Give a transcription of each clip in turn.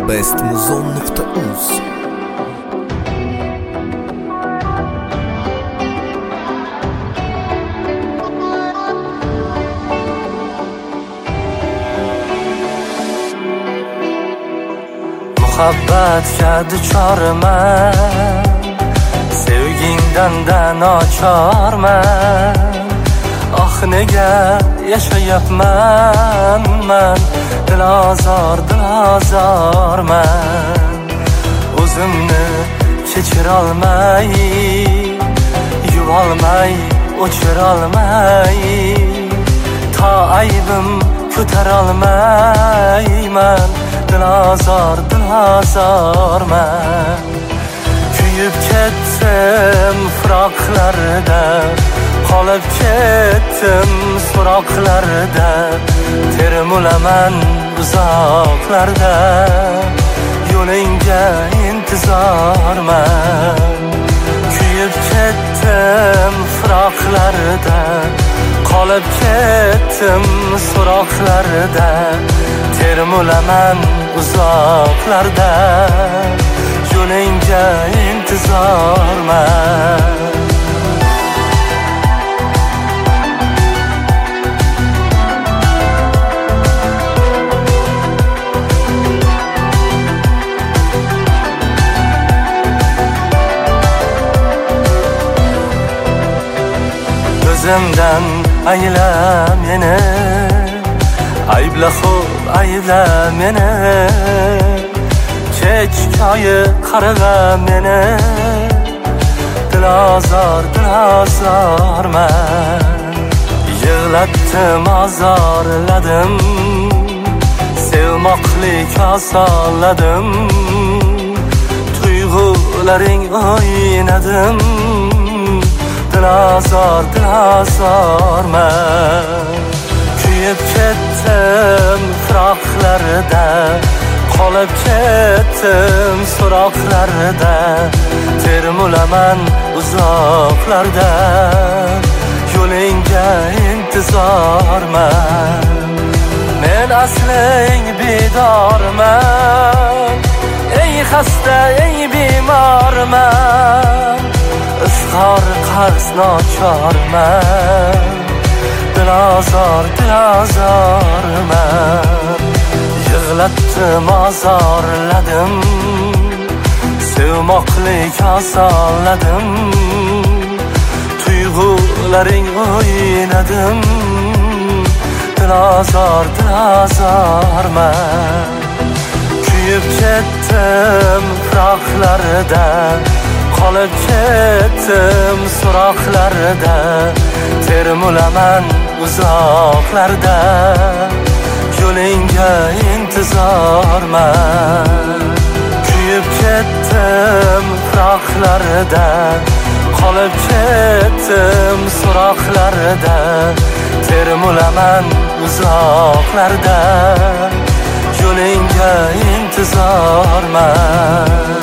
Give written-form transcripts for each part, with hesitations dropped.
bestmuzon.uz. Muhabbatga duchorman, sevgingdan nochorman. Oh nega yashayapman man, dilozorman. O'zimni kechirolmay, yuvolmay, o'chirolmay, to aybim ko'tarolmayman. Dilozorman. Kuyib ketdim firoqlarda, qolib ketdim so'roqlarda. Termulaman uzoqlarda, yo'lingga intizorman. Kuyib ketdim firoqlarda, qolib ketdim so'roqlarda. Termulaman uzoqlarda, yo'lingga intizorman. O'zimdan ayla meni, aybla xo'p aybla meni. Kech ko'yi qarg'a meni, dilozorman. Yig'latdim, azorladim, sevmoqlik osonladim. Tuyg'ularing o'ynadim, dilozorman. Kuyib ketdim firoqlarda, qolib ketdim so'roqlarda. Termulaman uzoqlarda, yo'lingga intizorman. Men asling bedorman, ey xasta, ey bemorman. Izhor qarz nochorman, dilozorman. Yig'latdim, azorladim, sevmoqlik osonladim. Tuyg'ularing o'ynadim, dilozorman. Kuyib ketdim firoqlarda, qolib ketdim so'roqlarda. Termulaman uzoqlarda, yo'lingga intizorman. Kuyib ketdim firoqlarda, qolib ketdim so'roqlarda. Termulaman uzoqlarda, yo'lingga intizorman.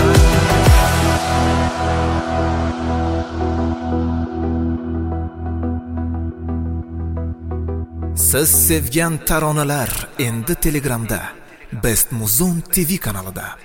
Siz sevgan taronalar endi Telegramda Bestmuzon TV kanalida.